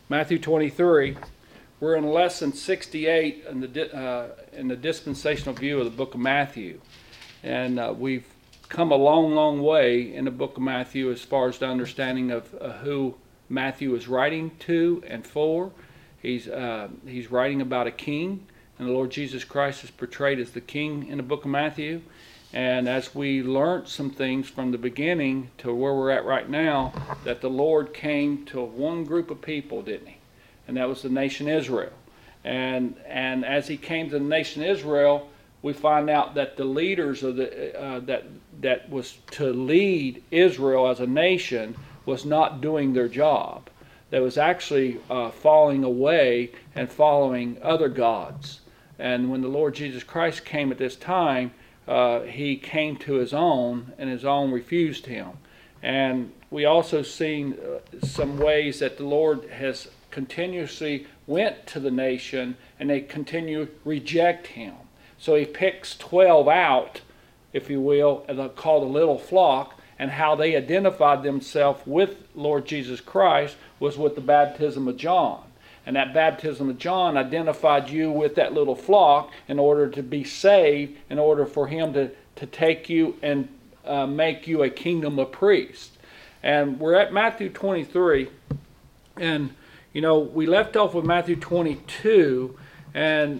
Matthew 23. We're in lesson 68 in the dispensational view of the book of Matthew. And we've come a long, long way in the book of Matthew as far as the understanding of who Matthew is writing to and for. He's writing about a king, and the Lord Jesus Christ is portrayed as the king in the book of Matthew. And as we learned some things from the beginning to where we're at right now, that the Lord came to one group of people, didn't he? And that was the nation Israel. And as he came to the nation Israel, we find out that the leaders of that was to lead Israel as a nation was not doing their job. They was actually falling away and following other gods. And when the Lord Jesus Christ came at this time, he came to his own, and his own refused him. And we also seen some ways that the Lord has continuously went to the nation, and they continue to reject him. So he picks 12 out, if you will, called a little flock, and how they identified themselves with Lord Jesus Christ was with the baptism of John. And that baptism of John identified you with that little flock in order to be saved, in order for him to take you and make you a kingdom of priests. And we're at Matthew 23, and you know, we left off with Matthew 22, and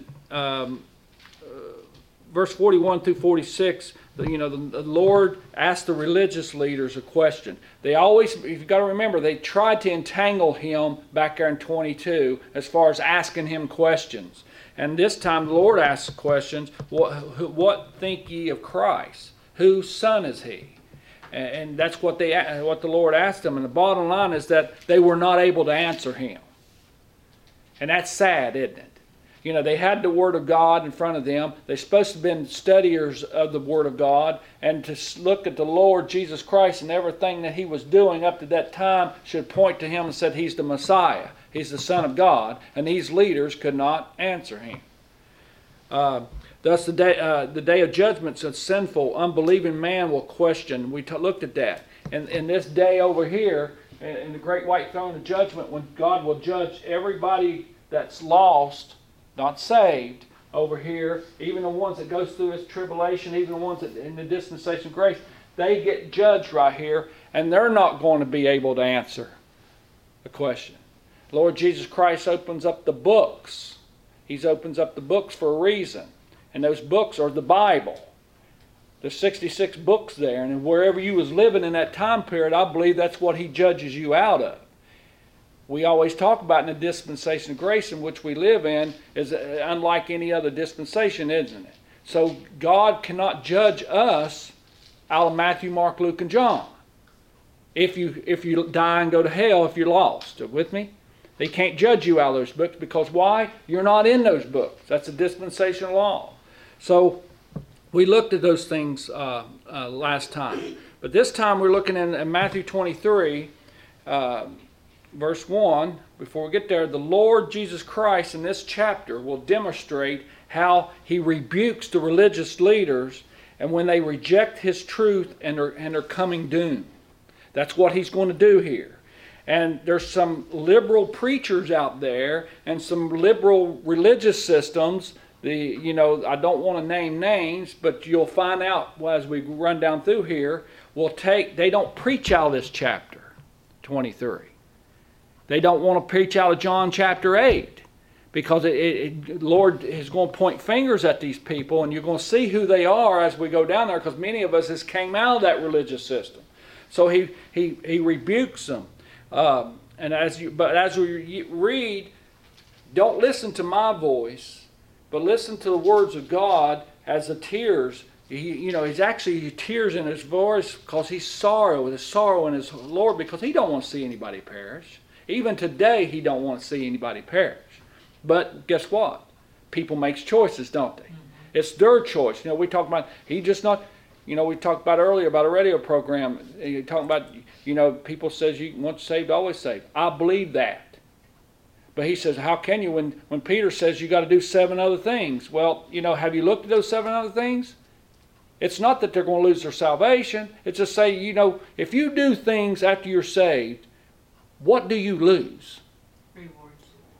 verse 41 through 46, you know, the Lord asked the religious leaders a question. They always, you've got to remember, they tried to entangle him back there in 22 as far as asking him questions. And this time the Lord asks questions, what think ye of Christ? Whose son is he? And that's what the Lord asked them. And the bottom line is that they were not able to answer him. And that's sad, isn't it? You know, they had the Word of God in front of them. They're supposed to have been studiers of the Word of God, and to look at the Lord Jesus Christ and everything that he was doing up to that time should point to him and said he's the Messiah. He's the Son of God, and these leaders could not answer him. Thus the day of judgment, a sinful, unbelieving man will question. We looked at that. And in this day over here, in the great white throne of judgment, when God will judge everybody that's lost, not saved, over here, even the ones that goes through this tribulation, even the ones that in the dispensation of grace, they get judged right here, and they're not going to be able to answer the question. Lord Jesus Christ opens up the books. He opens up the books for a reason, and those books are the Bible. There's 66 books there, and wherever you was living in that time period, I believe that's what he judges you out of. We always talk about in the dispensation of grace in which we live in is unlike any other dispensation, isn't it? So God cannot judge us out of Matthew, Mark, Luke, and John. If you die and go to hell, if you're lost. With me? They can't judge you out of those books because why? You're not in those books. That's a dispensational law. So we looked at those things last time. But this time we're looking in Matthew 23, verse 1, before we get there, the Lord Jesus Christ in this chapter will demonstrate how he rebukes the religious leaders and when they reject his truth and their coming doom. That's what he's going to do here. And there's some liberal preachers out there and some liberal religious systems. I don't want to name names, but you'll find out as we run down through here, they don't preach out of this chapter 23. They don't want to preach out of John chapter 8 because Lord is going to point fingers at these people, and you're going to see who they are as we go down there because many of us has came out of that religious system. So he rebukes them. But as we read, don't listen to my voice, but listen to the words of God as the tears. He's actually tears in his voice because he's sorrow in his Lord because he don't want to see anybody perish. Even today, he don't want to see anybody perish. But guess what? People makes choices, don't they? Mm-hmm. It's their choice. We talk about, we talked about earlier about a radio program. You're talking about, people says you once saved, always saved. I believe that. But he says, how can you when Peter says you got to do 7 other things? Well, have you looked at those 7 other things? It's not that they're going to lose their salvation. It's just say, if you do things after you're saved, what do you lose? Reward.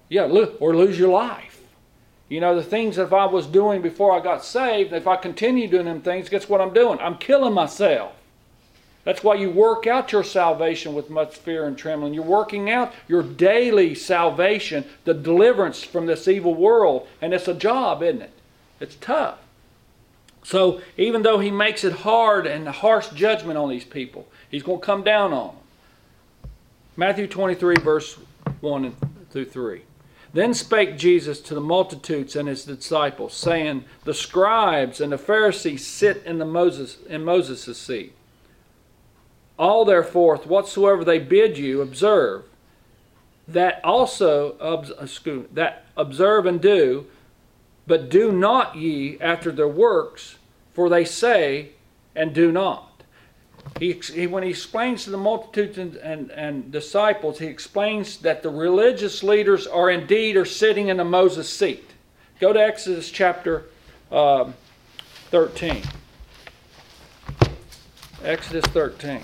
Yeah, or lose your life. You know, the things that I was doing before I got saved, if I continue doing them things, guess what I'm doing? I'm killing myself. That's why you work out your salvation with much fear and trembling. You're working out your daily salvation, the deliverance from this evil world. And it's a job, isn't it? It's tough. So even though he makes it hard and a harsh judgment on these people, he's going to come down on them. Matthew 23, verse 1 through 3. Then spake Jesus to the multitudes and his disciples, saying, the scribes and the Pharisees sit in Moses' seat. All therefore, whatsoever they bid you, observe. That observe and do, but do not ye after their works, for they say and do not. When he explains to the multitudes and disciples, he explains that the religious leaders are sitting in the Moses seat. Go to Exodus chapter 13. Exodus 13.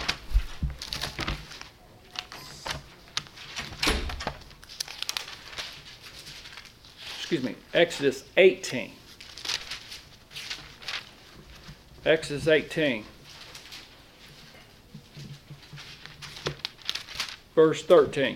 Exodus 18. Exodus 18. Verse 13.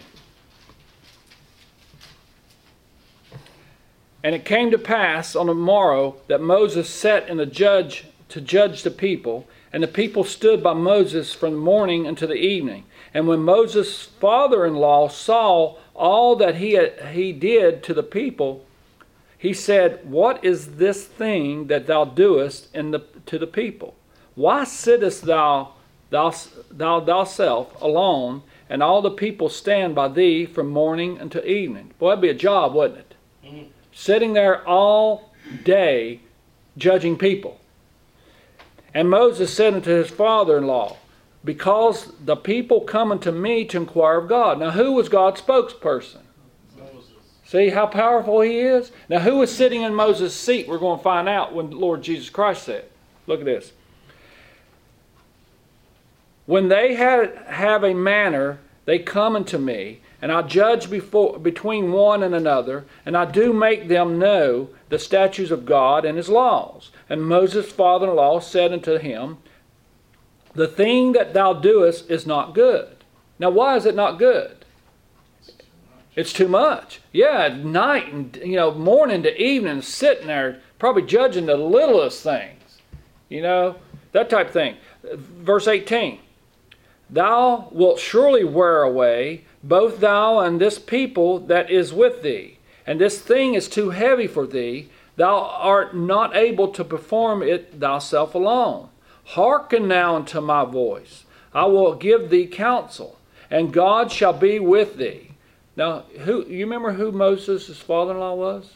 And it came to pass on the morrow that Moses sat in to judge the people, and the people stood by Moses from the morning until the evening. And when Moses' father-in-law saw all that he did to the people, he said, what is this thing that thou doest to the people? Why sittest thou thyself alone, and all the people stand by thee from morning until evening? Boy, that'd be a job, wouldn't it? Mm-hmm. Sitting there all day judging people. And Moses said unto his father-in-law, because the people come unto me to inquire of God. Now, who was God's spokesperson? See how powerful he is? Now, who was sitting in Moses' seat? We're going to find out when the Lord Jesus Christ said. Look at this. When they have a manner, they come unto me, and I judge between one and another, and I do make them know the statutes of God and his laws. And Moses' father-in-law said unto him, the thing that thou doest is not good. Now, why is it not good? It's too much. Yeah, at night and morning to evening, sitting there, probably judging the littlest things. That type of thing. Verse 18. Thou wilt surely wear away, both thou and this people that is with thee. And this thing is too heavy for thee. Thou art not able to perform it thyself alone. Hearken now unto my voice. I will give thee counsel, and God shall be with thee. Now, you remember who Moses' father-in-law was?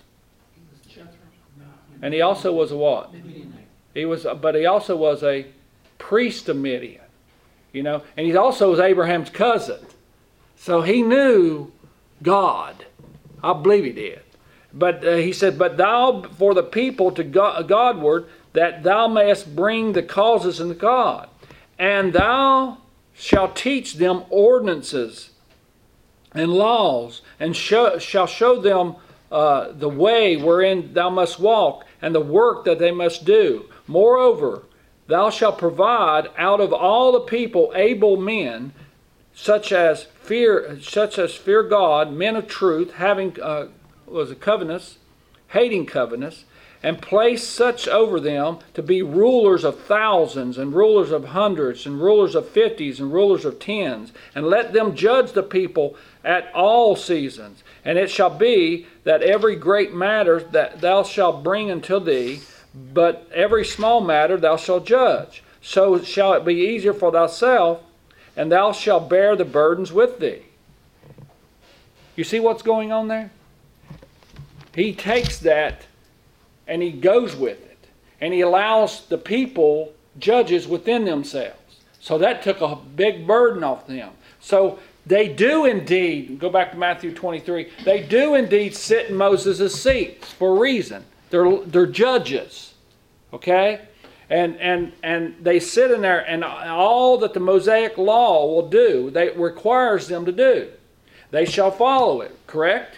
And he also was a what? But he also was a priest of Midian. And he also was Abraham's cousin. So he knew God. I believe he did. But he said, but thou for the people to Godward, that thou mayest bring the causes unto God. And thou shalt teach them ordinances and laws, and shall show them the way wherein thou must walk, and the work that they must do. Moreover, thou shalt provide out of all the people able men, such as fear God, men of truth, having covenants, hating covenants, and place such over them to be rulers of thousands, and rulers of hundreds, and rulers of fifties, and rulers of tens, and let them judge the people at all seasons. And it shall be that every great matter that thou shalt bring unto thee, but every small matter thou shalt judge. So shall it be easier for thyself, and thou shalt bear the burdens with thee. You see what's going on there? He takes that and he goes with it. And he allows the people, judges within themselves. So that took a big burden off them. So they do indeed, go back to Matthew 23, they do indeed sit in Moses' seats for a reason. They're judges. Okay? And they sit in there, and all that the Mosaic law will do, it requires them to do. They shall follow it, correct?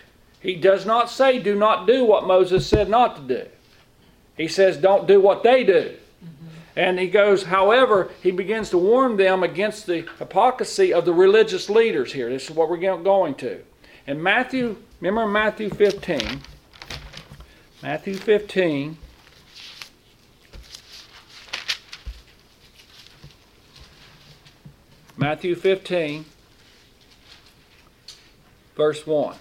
He does not say, do not do what Moses said not to do. He says, don't do what they do. And he goes, however, he begins to warn them against the hypocrisy of the religious leaders here. This is what we're going to. In Matthew, remember Matthew 15. Matthew 15. Matthew 15, verse 1.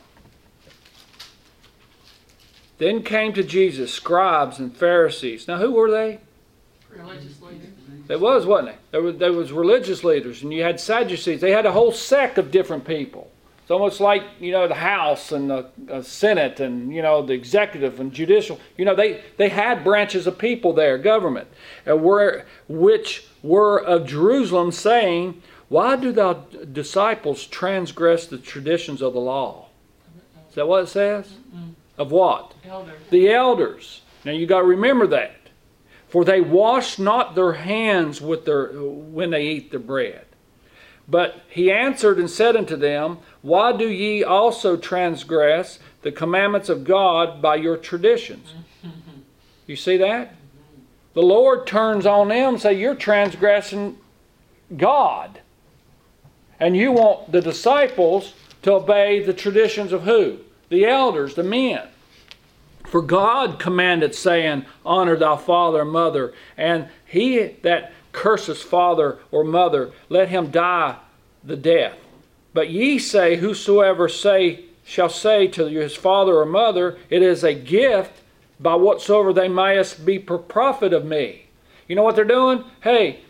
Then came to Jesus scribes and Pharisees. Now who were they? Religious leaders. They was, wasn't they? There was religious leaders, and you had Sadducees. They had a whole sect of different people. It's almost like, the House and the Senate and, the executive and judicial. They had branches of people there, government, which were of Jerusalem, saying, why do thy disciples transgress the traditions of the law? Is that what it says? Mm-hmm. Of what? Elders. The elders. Now you got to remember that. For they wash not their hands when they eat the bread. But he answered and said unto them, why do ye also transgress the commandments of God by your traditions? You see that? The Lord turns on them and says, you're transgressing God. And you want the disciples to obey the traditions of who? The elders, the men. For God commanded, saying, honor thy father and mother, and he that curses father or mother, let him die the death. But ye say, whosoever shall say to his father or mother, it is a gift, by whatsoever they mayest be per profit of me. You know what they're doing? Hey,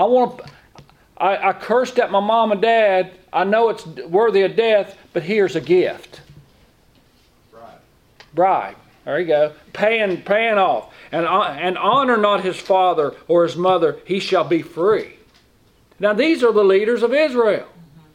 I cursed at my mom and dad. I know it's worthy of death, but here's a gift. Bribe. There you go. Paying off. And honor not his father or his mother, he shall be free. Now these are the leaders of Israel.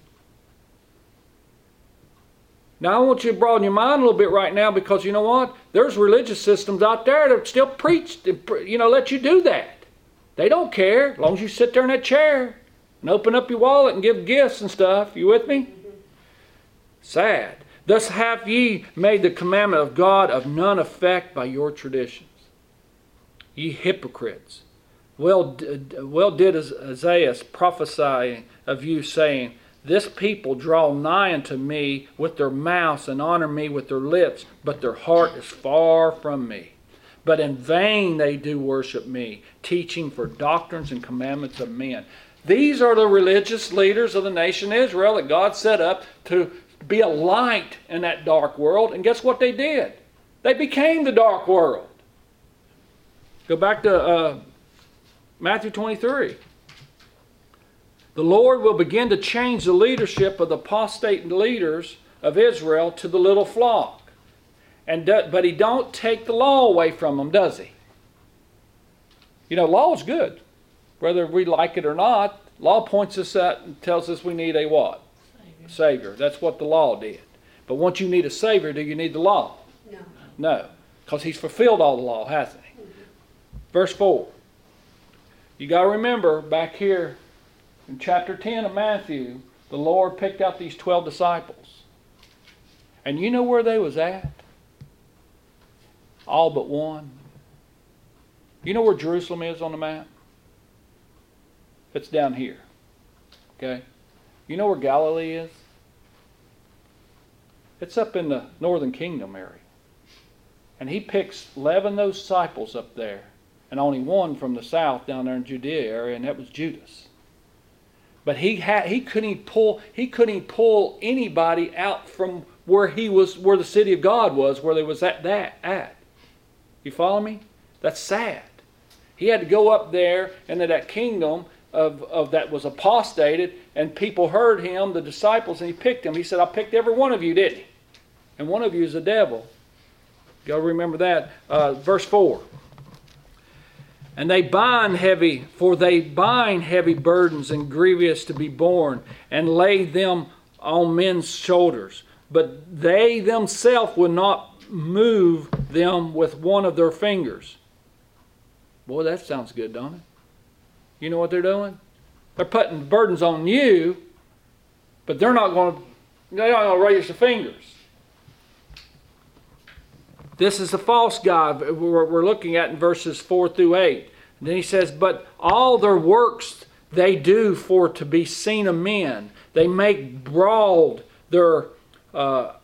Now I want you to broaden your mind a little bit right now, because you know what? There's religious systems out there that still preach, let you do that. They don't care as long as you sit there in that chair and open up your wallet and give gifts and stuff. You with me? Sad. Thus have ye made the commandment of God of none effect by your traditions. Ye hypocrites. Well did Isaiah prophesy of you, saying, this people draw nigh unto me with their mouths and honor me with their lips, but their heart is far from me. But in vain they do worship me, teaching for doctrines and commandments of men. These are the religious leaders of the nation Israel that God set up to be a light in that dark world. And guess what they did? They became the dark world. Go back to Matthew 23. The Lord will begin to change the leadership of the apostate leaders of Israel to the little flock. But he don't take the law away from them, does he? Law is good. Whether we like it or not, law points us at and tells us we need a what? Savior. That's what the law did. But once you need a Savior, do you need the law? No. No. Because he's fulfilled all the law, hasn't he? Mm-hmm. Verse 4. You got to remember, back here in chapter 10 of Matthew, the Lord picked out these 12 disciples. And you know where they was at? All but one. You know where Jerusalem is on the map? It's down here. Okay? You know where Galilee is? It's up in the northern kingdom area. And he picks 11 of those disciples up there, and only one from the south down there in Judea area, and that was Judas. But he couldn't pull anybody out from where the city of God was, where they was at. You follow me? That's sad. He had to go up there into that kingdom of that was apostated, and people heard him, the disciples, and he picked them. He said, I picked every one of you, didn't he? And one of you is a devil. You got to remember that. Verse 4. And they bind heavy burdens and grievous to be borne, and lay them on men's shoulders. But they themselves will not move them with one of their fingers. Boy, that sounds good, don't it? You know what they're doing? They're putting burdens on you, but they're not going to raise their fingers. This is the false god we're looking at in verses 4 through 8. And then he says, but all their works they do for to be seen of men. They make broad their... Phalansetaries.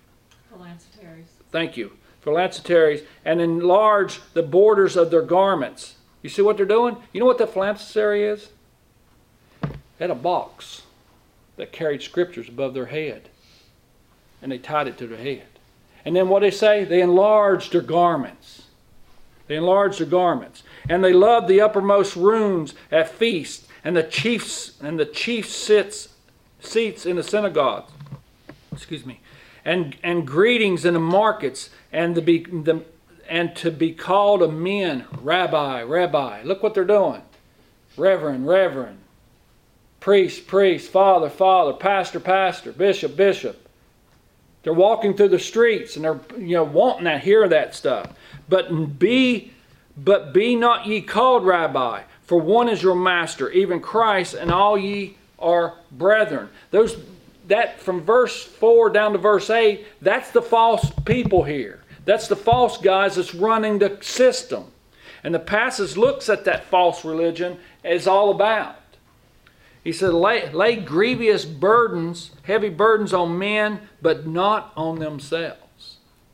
Thank you. Phalansetaries. And enlarge the borders of their garments. You see what they're doing? You know what the phalansary is? They had a box that carried scriptures above their head. And they tied it to their head. And then what they say? They enlarged their garments. They enlarged their garments. And they loved the uppermost rooms at feasts, and the chief seats in the synagogues. Excuse me. And greetings in the markets, and to be called of men, Rabbi, Rabbi. Look what they're doing. Reverend, Reverend. Priest, priest, Father, Father, Pastor, Pastor, Bishop, Bishop. They're walking through the streets and they're wanting to hear that stuff. But be not ye called Rabbi, for one is your master, even Christ, and all ye are brethren. That from verse 4 down to verse 8, that's the false people here. That's the false guys that's running the system. And the passage looks at that false religion as all about. He said, lay grievous burdens, heavy burdens on men, but not on themselves.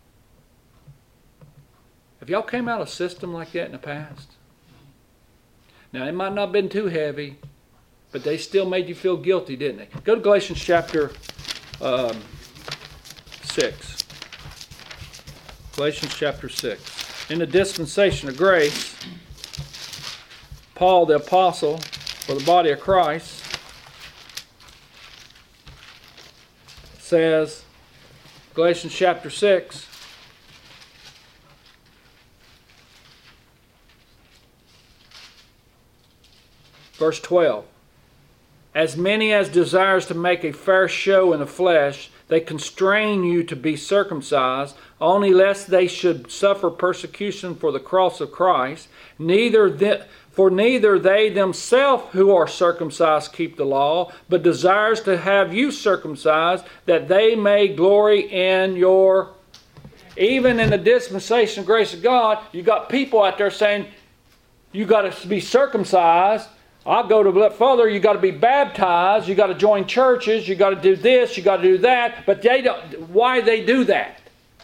Have y'all came out of a system like that in the past? Now, it might not have been too heavy, but they still made you feel guilty, didn't they? Go to Galatians chapter 6. Galatians chapter 6. In the dispensation of grace, Paul the apostle for the body of Christ says, Galatians chapter 6, verse 12. As many as desires to make a fair show in the flesh, they constrain you to be circumcised, only lest they should suffer persecution for the cross of Christ. For neither they themselves who are circumcised keep the law, but desires to have you circumcised, that they may glory in your... Even in the dispensation of grace of God, you got people out there saying, you got to be circumcised. I'll go to a bit further. You got to be baptized. You got to join churches. You got to do this. You got to do that. But they don't. Why they do that?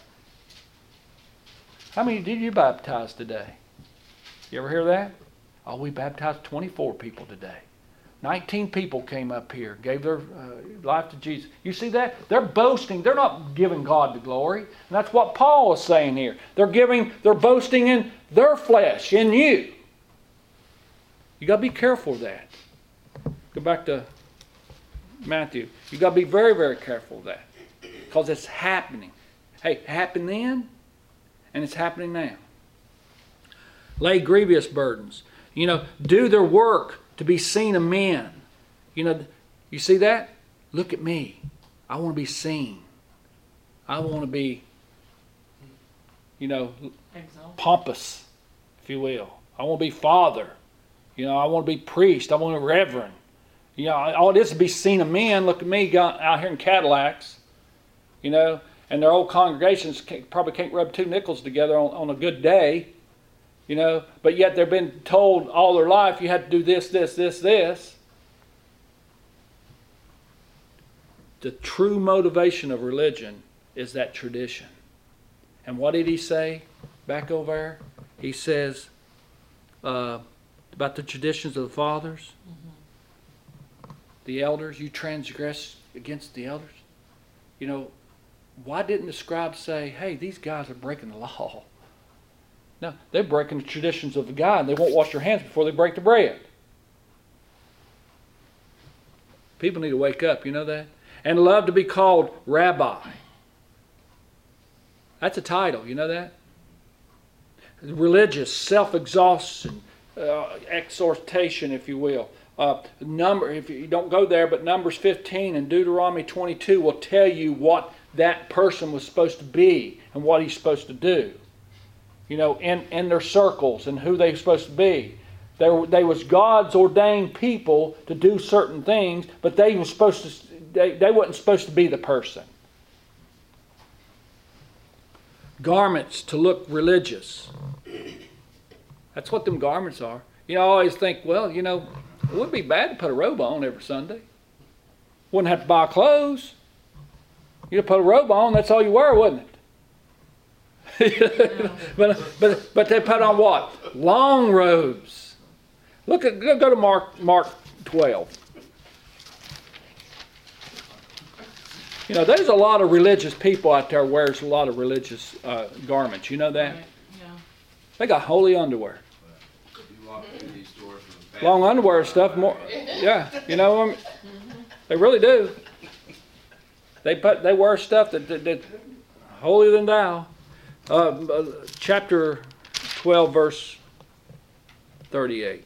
How many did you baptize today? You ever hear that? Oh, we baptized 24 people today. 19 people came up here, gave their life to Jesus. You see that? They're boasting. They're not giving God the glory. And that's what Paul is saying here. They're boasting in their flesh, in you. You got to be careful of that. Go back to Matthew. You got to be very, very careful of that. Because it's happening. Hey, it happened then, and it's happening now. Lay grievous burdens. Do their work to be seen of men. You see that? Look at me. I want to be seen. I want to be, pompous, if you will. I want to be father. I want to be priest. I want to be reverend. All this to be seen of men. Look at me out here in Cadillacs. And their old congregations probably can't rub two nickels together on a good day. But yet they've been told all their life, you have to do this, this, this, this. The true motivation of religion is that tradition. And what did he say back over there? He says about the traditions of the fathers, the elders, you transgress against the elders. Why didn't the scribes say, hey, these guys are breaking the law? No, they're breaking the traditions of the God, and they won't wash their hands before they break the bread. People need to wake up, you know that? And love to be called rabbi. That's a title, you know that? Religious, self-exhaustion, exhortation, if you will. If you don't go there, but Numbers 15 and Deuteronomy 22 will tell you what that person was supposed to be and what he's supposed to do. In their circles and who they were supposed to be. They was God's ordained people to do certain things, but they wasn't supposed to be the person. garments to look religious. That's what them garments are. You know, I always think, well, you know, it wouldn't be bad to put a robe on every Sunday. Wouldn't have to buy clothes. You'd put a robe on, that's all you wear, wouldn't it? but they put on what? Long robes. Go to Mark 12. You know, there's a lot of religious people out there wears a lot of religious garments. You know that? Right, yeah. They got holy underwear. You walk through these stores from the Long underwear stuff. More, yeah. You know, they really do. They wear stuff that holier than thou. Chapter 12, verse 38.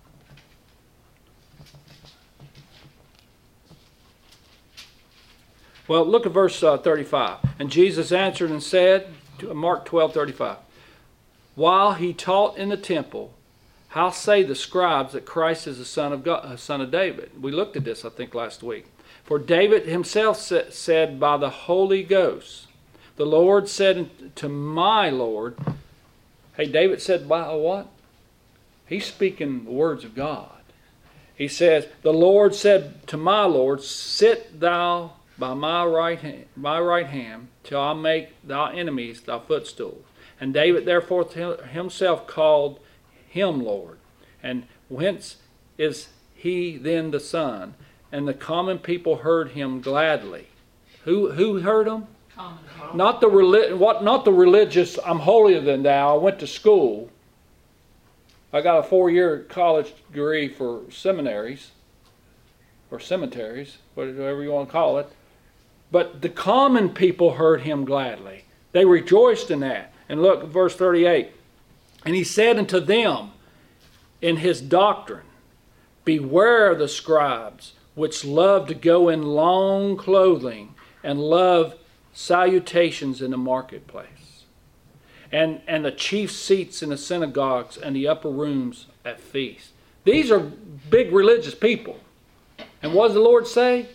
Well, look at verse 35. And Jesus answered and said, Mark 12:35, while he taught in the temple, how say the scribes that Christ is the Son of God, Son of David? We looked at this, I think, last week. For David himself said by the Holy Ghost, the Lord said to my Lord. Hey, David said by what? He's speaking the words of God. He says, the Lord said to my Lord, sit thou by my right hand, till I make thy enemies thy footstool. And David therefore himself called him Lord. And whence is he then the Son? And the common people heard him gladly. Who heard him? Common. Not the religious. I'm holier than thou. I went to school. I got a 4-year college degree for seminaries, or cemeteries, whatever you want to call it. But the common people heard him gladly. They rejoiced in that. And look, verse 38. And he said unto them in his doctrine, beware of the scribes, which love to go in long clothing, and love salutations in the marketplace, and the chief seats in the synagogues, and the upper rooms at feasts. These are big religious people. And what does the Lord say?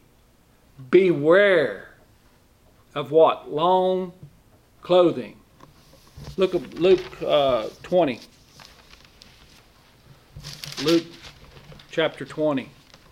Beware of what? Long clothing. Look at Luke 20. Luke chapter 20.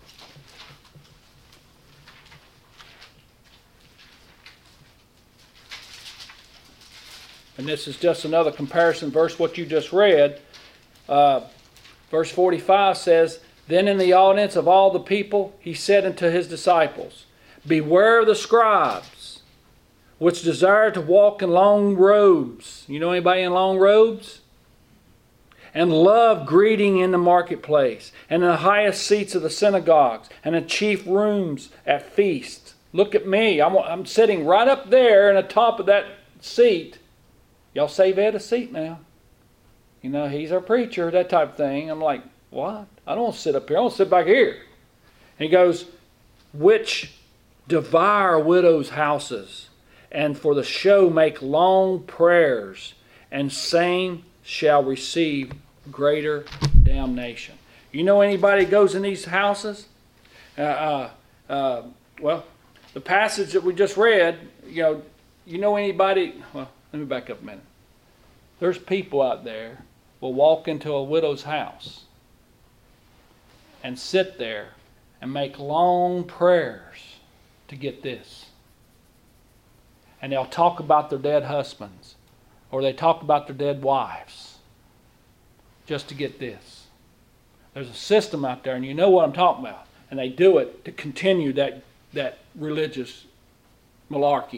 And this is just another comparison verse, what you just read. Verse 45 says, then in the audience of all the people, he said unto his disciples, beware of the scribes, which desire to walk in long robes. You know anybody in long robes? And love greeting in the marketplace, and in the highest seats of the synagogues, and the chief rooms at feasts. Look at me. I'm sitting right up there in the top of that seat. Y'all save Ed a seat now. You know, he's our preacher, that type of thing. I'm like, what? I don't want to sit up here. I want to sit back here. And he goes, which devour widows' houses, and for the show make long prayers, and same shall receive greater damnation. You know anybody that goes in these houses? Well, the passage that we just read, you know anybody... Well, let me back up a minute. There's people out there will walk into a widow's house and sit there and make long prayers to get this. And they'll talk about their dead husbands, or they talk about their dead wives, just to get this. There's a system out there, and you know what I'm talking about. And they do it to continue that religious malarkey.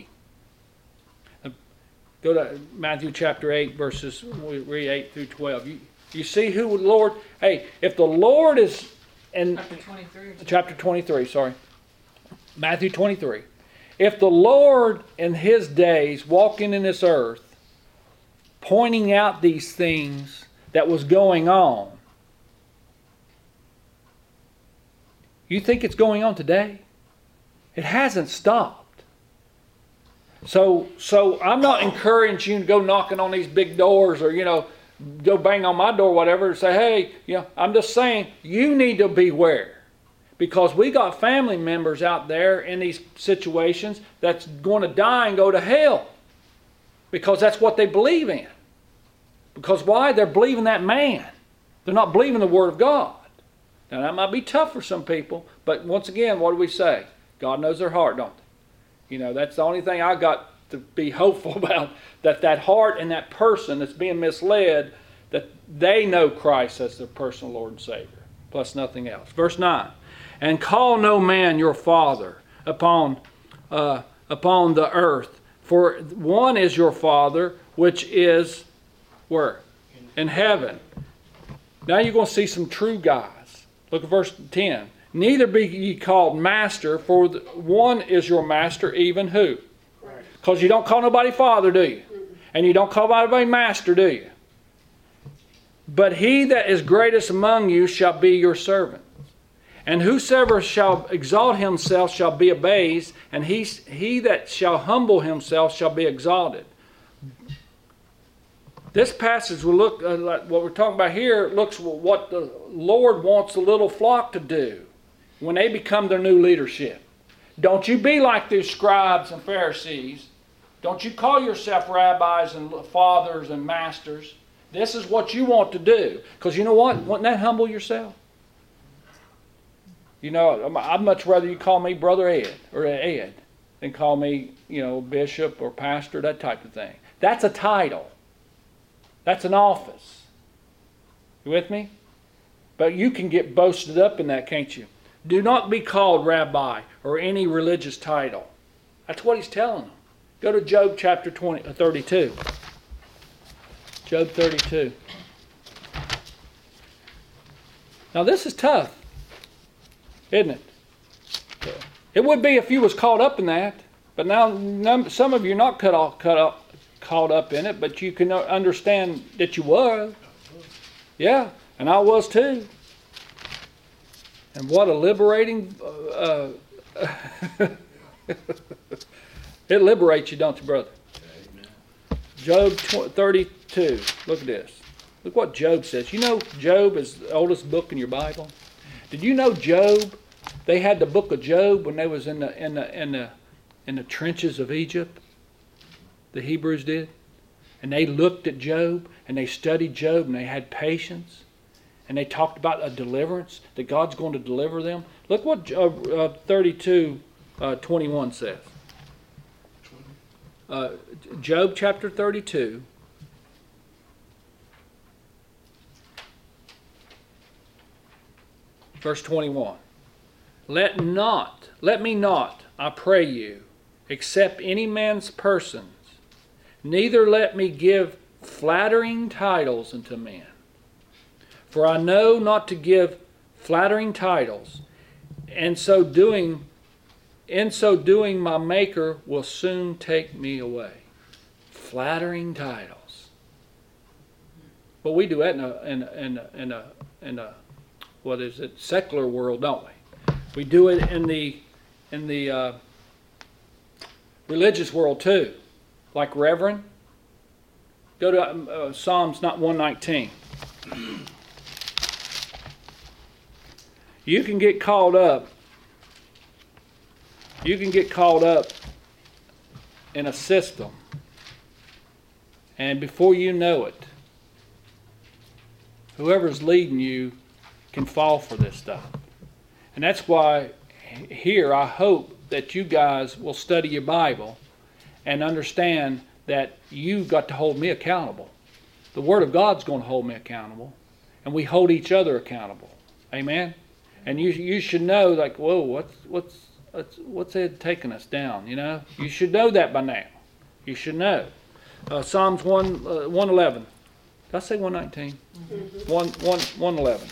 Go to Matthew chapter 8, verses 8 through 12. You see who the Lord... Hey, if the Lord is... in Chapter 23, sorry. Matthew 23. If the Lord in his days, walking in this earth, pointing out these things that was going on, you think it's going on today? It hasn't stopped. So I'm not encouraging you to go knocking on these big doors, or go bang on my door, whatever, and say, hey, I'm just saying you need to beware, because we got family members out there in these situations that's going to die and go to hell. Because that's what they believe in. Because why? They're believing that man. They're not believing the Word of God. Now that might be tough for some people, but once again, what do we say? God knows their heart, don't they? You know, that's the only thing I got to be hopeful about, that heart and that person that's being misled, that they know Christ as their personal Lord and Savior, plus nothing else. Verse 9, and call no man your father upon the earth, for one is your Father, which is where? In heaven. Now you're going to see some true guys. Look at verse 10. Neither be ye called master, for one is your master, even who? Because you don't call nobody father, do you? And you don't call nobody master, do you? But he that is greatest among you shall be your servant. And whosoever shall exalt himself shall be abased, and he that shall humble himself shall be exalted. This passage will look like what we're talking about here. Looks what the Lord wants the little flock to do when they become their new leadership. Don't you be like these scribes and Pharisees. Don't you call yourself rabbis and fathers and masters. This is what you want to do. Because you know what? Wouldn't that humble yourself? You know, I'd much rather you call me Brother Ed or Ed than call me, you know, bishop or pastor, that type of thing. That's a title. That's an office. You with me? But you can get boasted up in that, can't you? Do not be called rabbi or any religious title. That's what he's telling them. Go to Job chapter 32. Job 32. Now this is tough, isn't it? It would be if you was caught up in that. But now some of you are not caught up in it, but you can understand that you were. Yeah, and I was too. And what a liberating... it liberates you, don't you, brother? Job 32. Look at this. Look what Job says. You know Job is the oldest book in your Bible? Did you know Job? They had the book of Job when they was in the trenches of Egypt. The Hebrews did. And they looked at Job and they studied Job and they had patience. And they talked about a deliverance, that God's going to deliver them. Look what 32:21 says. Job chapter 32. Verse 21. Let me not, I pray you, accept any man's persons, neither let me give flattering titles unto men. For I know not to give flattering titles, and in so doing my Maker will soon take me away. Flattering titles. But we do that in a what is it, secular world, don't we? We do it in the religious world too, like reverend. Go to Psalms 119. You can get caught up. You can get caught up in a system, and before you know it, whoever's leading you can fall for this stuff. And that's why here I hope that you guys will study your Bible and understand that you've got to hold me accountable. The Word of God's going to hold me accountable, and we hold each other accountable. Amen? And you should know, like, whoa, what's it taking us down? You know, you should know that by now. You should know. Psalms 111. Did I say 119? 111.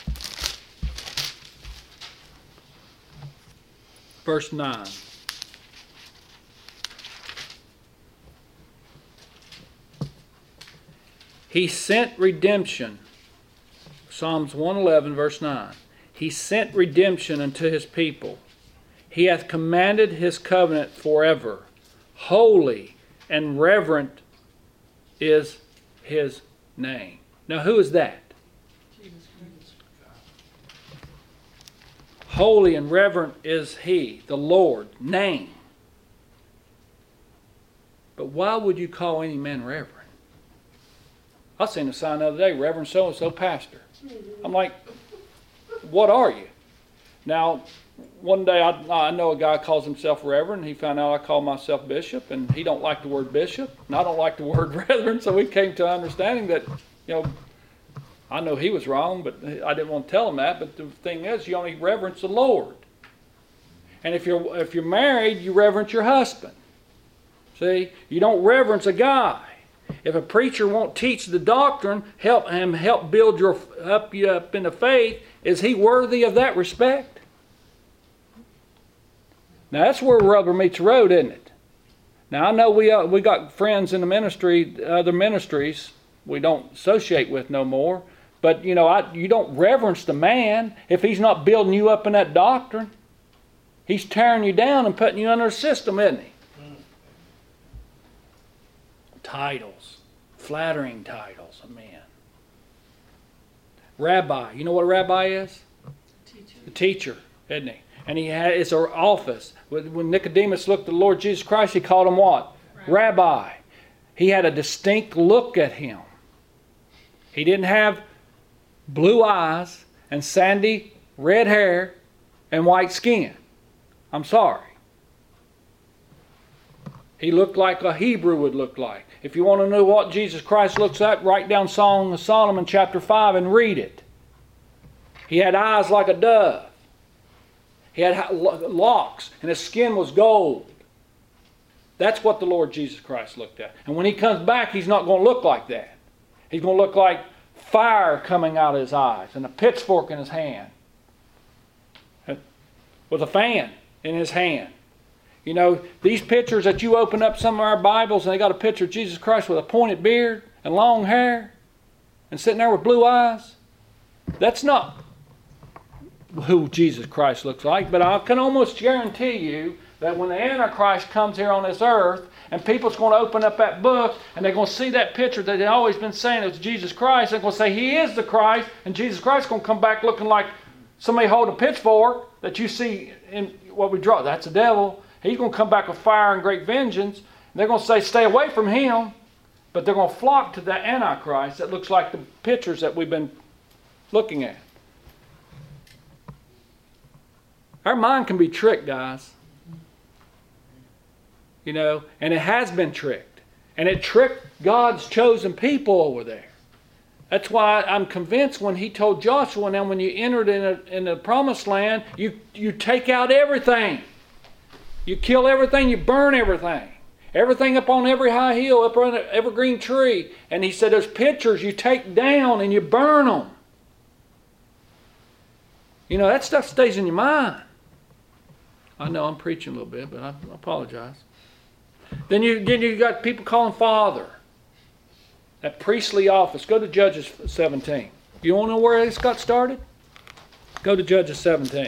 Verse 9. He sent redemption. Psalms 111, verse 9. He sent redemption unto his people. He hath commanded his covenant forever. Holy and reverent is his name. Now who is that? Holy and reverent is he, the Lord, name. But why would you call any man reverend? I seen a sign the other day, Reverend so-and-so pastor. I'm like, what are you? Now, one day I know a guy calls himself reverend. He found out I call myself bishop, and he don't like the word bishop, and I don't like the word reverend. So we came to understanding that, I know he was wrong, but I didn't want to tell him that. But the thing is, you only reverence the Lord. And if you're married, you reverence your husband. See, you don't reverence a guy. If a preacher won't teach the doctrine, help build you up in the faith, is he worthy of that respect? Now that's where rubber meets the road, isn't it? Now I know we got friends in the ministry, other ministries we don't associate with no more. But you don't reverence the man if he's not building you up in that doctrine. He's tearing you down and putting you under a system, isn't he? Titles, flattering titles of men. Rabbi, you know what a rabbi is? The teacher, isn't he? And it's an office. When Nicodemus looked at the Lord Jesus Christ, he called him what? Rabbi. He had a distinct look at him. He didn't have blue eyes and sandy red hair and white skin. I'm sorry. He looked like a Hebrew would look like. If you want to know what Jesus Christ looks like, write down Song of Solomon chapter 5 and read it. He had eyes like a dove. He had locks and his skin was gold. That's what the Lord Jesus Christ looked at. And when he comes back, he's not going to look like that. He's going to look like fire coming out of his eyes and a pitchfork in his hand with a fan in his hand. These pictures that you open up some of our Bibles and they got a picture of Jesus Christ with a pointed beard and long hair and sitting there with blue eyes. That's not who Jesus Christ looks like. But I can almost guarantee you that when the Antichrist comes here on this earth and people's going to open up that book and they're going to see that picture that they've always been saying it's Jesus Christ, they're going to say he is the Christ, and Jesus Christ is going to come back looking like somebody holding a pitchfork that you see in what we draw. That's the devil. He's going to come back with fire and great vengeance. They're going to say, stay away from him. But they're going to flock to the Antichrist that looks like the pictures that we've been looking at. Our mind can be tricked, guys. And it has been tricked. And it tricked God's chosen people over there. That's why I'm convinced when he told Joshua, now when you entered in the promised land, you take out everything. You kill everything, you burn everything. Everything up on every high hill, up on every green tree. And he said those pictures you take down and you burn them. That stuff stays in your mind. I know I'm preaching a little bit, but I apologize. Then you got people calling Father. That priestly office. Go to Judges 17. You want to know where this got started? Go to Judges 17.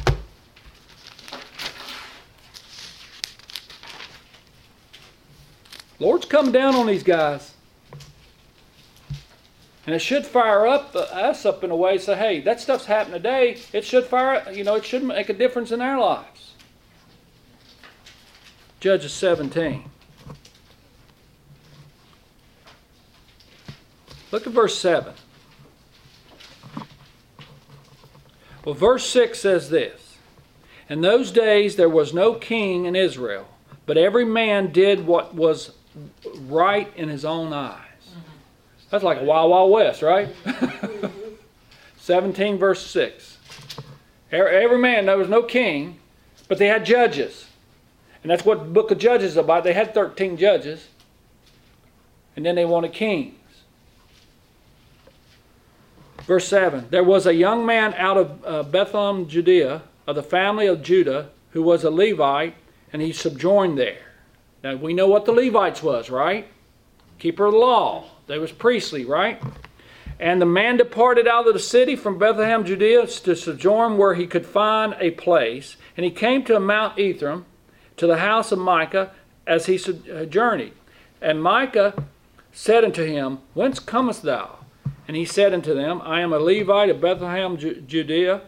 Lord's come down on these guys. And it should fire us up in a way, say, hey, that stuff's happened today. It should it should make a difference in our lives. Judges 17. Look at verse 7. Well, verse 6 says this. In those days there was no king in Israel, but every man did what was right in his own eyes. That's like a Wild Wild West, right? 17 verse 6. Every man, there was no king, but they had judges. And that's what the book of Judges is about. They had 13 judges. And then they wanted kings. Verse 7. There was a young man out of Bethlehem, Judea, of the family of Judah, who was a Levite, and he sojourned there. Now we know what the Levites was, right? Keeper of the law. They was priestly, right? And the man departed out of the city from Bethlehem, Judea, to sojourn where he could find a place. And he came to Mount Ephraim, to the house of Micah, as he journeyed. And Micah said unto him, Whence comest thou? And he said unto them, I am a Levite of Bethlehem, Judea,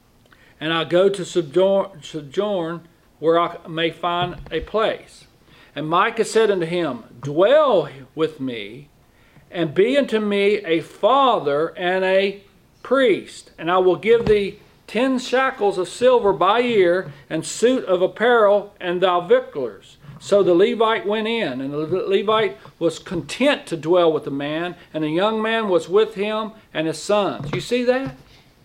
and I go to sojourn where I may find a place. And Micah said unto him, Dwell with me, and be unto me a father and a priest. And I will give thee 10 shekels of silver by year, and suit of apparel, and thy victuallers. So the Levite went in, and the Levite was content to dwell with the man, and the young man was with him and his sons. You see that?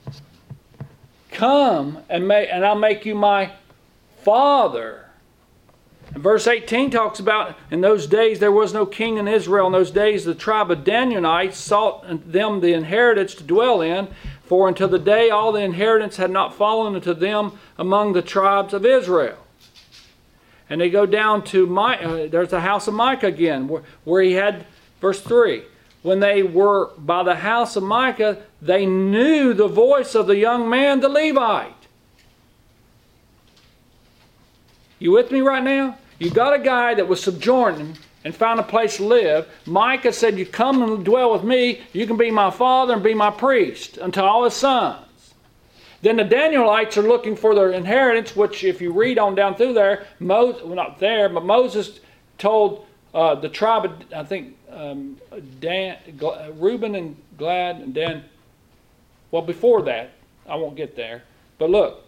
Come, and I'll make you my father. And verse 18 talks about, in those days there was no king in Israel. In those days the tribe of Danielites sought them the inheritance to dwell in, for until the day all the inheritance had not fallen unto them among the tribes of Israel. And they go down to, there's the house of Micah again, where he had, verse 3, when they were by the house of Micah, they knew the voice of the young man, the Levite. You with me right now? You got a guy that was sojourning and found a place to live. Micah said, you come and dwell with me, you can be my father and be my priest unto all his sons. Then the Danielites are looking for their inheritance, which if you read on down through there, but Moses told the tribe of, I think, Reuben and Gad and Dan. Well, before that, I won't get there. But look,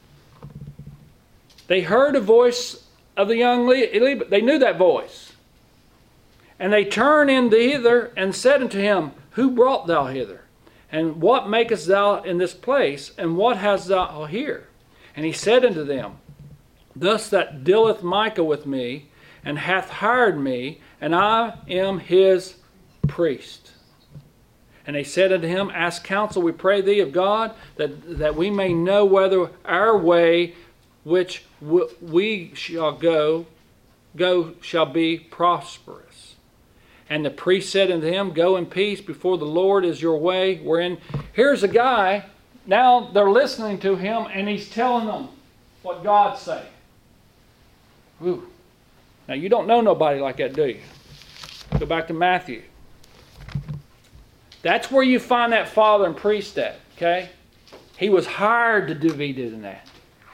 they heard a voice of the young Levite. They knew that voice. And they turned in hither and said unto him, Who brought thou hither? And what makest thou in this place? And what hast thou here? And he said unto them, Thus that dealeth Micah with me, and hath hired me, and I am his priest. And they said unto him, Ask counsel, we pray thee, of God, that we may know whether our way which we shall go shall be prosperous. And the priest said unto him, Go in peace, before the Lord is your way. Wherein, here's a guy, now they're listening to him, and he's telling them what God's saying. Ooh. Now you don't know nobody like that, do you? Go back to Matthew. That's where you find that father and priest at, okay? He was hired to do that.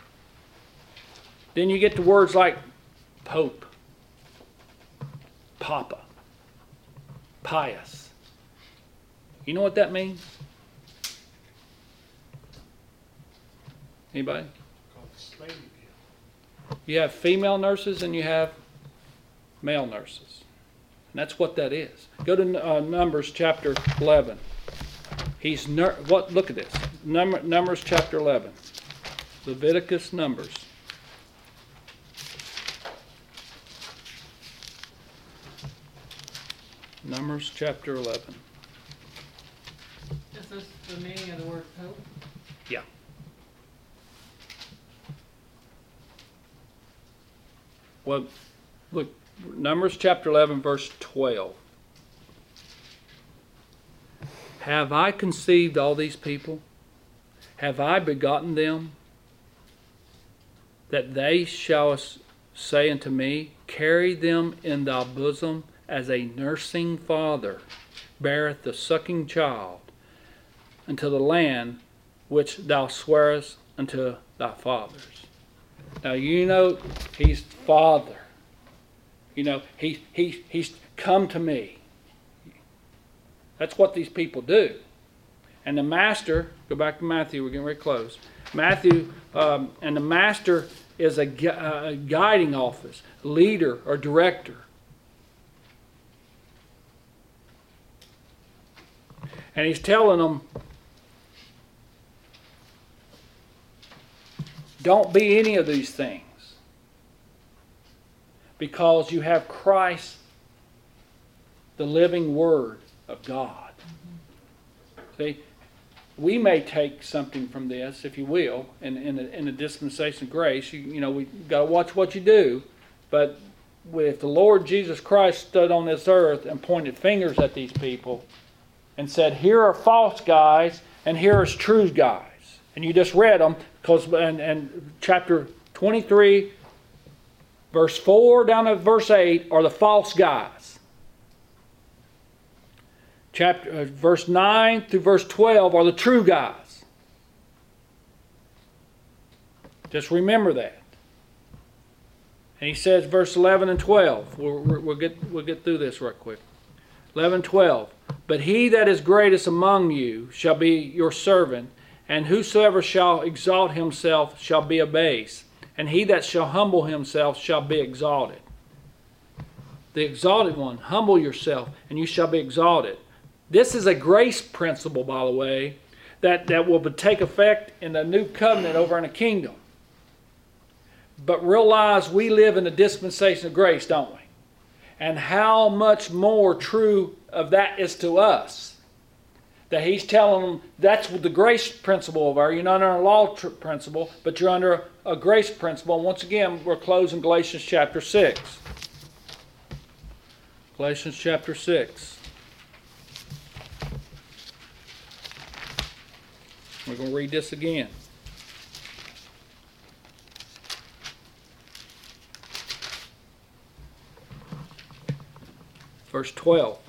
Then you get to words like Pope, Papa, Pious. You know what that means? Anybody? You have female nurses and you have male nurses. And that's what that is. Go to Numbers chapter 11. Look at this. Numbers chapter 11. Leviticus, Numbers. Numbers chapter 11. Is this the meaning of the word pope? Yeah. Well, look, Numbers chapter 11, verse 12. Have I conceived all these people? Have I begotten them? That they shall say unto me, Carry them in thy bosom, as a nursing father beareth the sucking child, unto the land which thou swearest unto thy fathers. Now you know he's father. You know he's come to me. That's what these people do. And the master, go back to Matthew. We're getting very close. Matthew, and the master is a guiding office, leader or director. And he's telling them, don't be any of these things. Because you have Christ, the living Word of God. See, we may take something from this, if you will, in the dispensation of grace. You know, we've got to watch what you do. But if the Lord Jesus Christ stood on this earth and pointed fingers at these people, and said, here are false guys, and here are true guys. And you just read them, because and chapter 23, verse 4 down to verse 8 are the false guys. Verse 9 through verse 12 are the true guys. Just remember that. And he says, verse 11 and 12. We'll get through this right quick. 11, 12. But he that is greatest among you shall be your servant, and whosoever shall exalt himself shall be abased, and he that shall humble himself shall be exalted. The exalted one, humble yourself, and you shall be exalted. This is a grace principle, by the way, that will take effect in the new covenant over in the kingdom. But realize we live in a dispensation of grace, don't we? And how much more true of that is to us. That he's telling them that's the grace principle of ours. You're not under a law principle, but you're under a grace principle. And once again, we're closing Galatians chapter 6. Galatians chapter 6. We're going to read this again. Verse 12.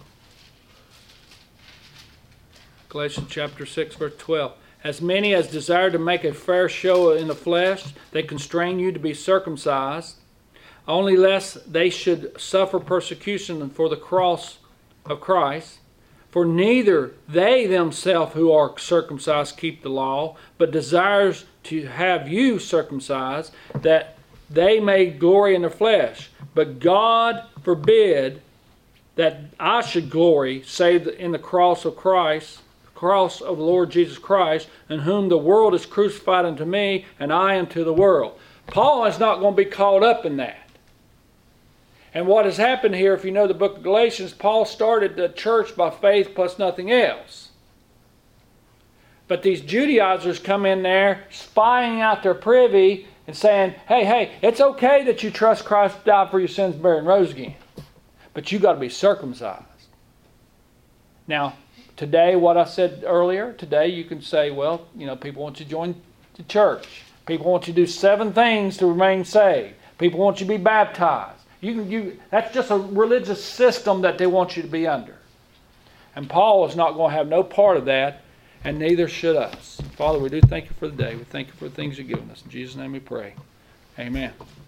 Galatians chapter 6, verse 12. As many as desire to make a fair show in the flesh, they constrain you to be circumcised, only lest they should suffer persecution for the cross of Christ. For neither they themselves who are circumcised keep the law, but desires to have you circumcised, that they may glory in the flesh. But God forbid that I should glory, save in the cross of Christ, cross of the Lord Jesus Christ, in whom the world is crucified unto me, and I unto the world. Paul is not going to be caught up in that. And what has happened here, if you know the book of Galatians, Paul started the church by faith plus nothing else. But these Judaizers come in there, spying out their privy and saying, hey, it's okay that you trust Christ died for your sins, buried, and rose again. But you got to be circumcised. Now, today, what I said earlier, today you can say, well, people want you to join the church. People want you to do 7 things to remain saved. People want you to be baptized. That's just a religious system that they want you to be under. And Paul is not going to have no part of that, and neither should us. Father, we do thank you for the day. We thank you for the things you've given us. In Jesus' name we pray. Amen.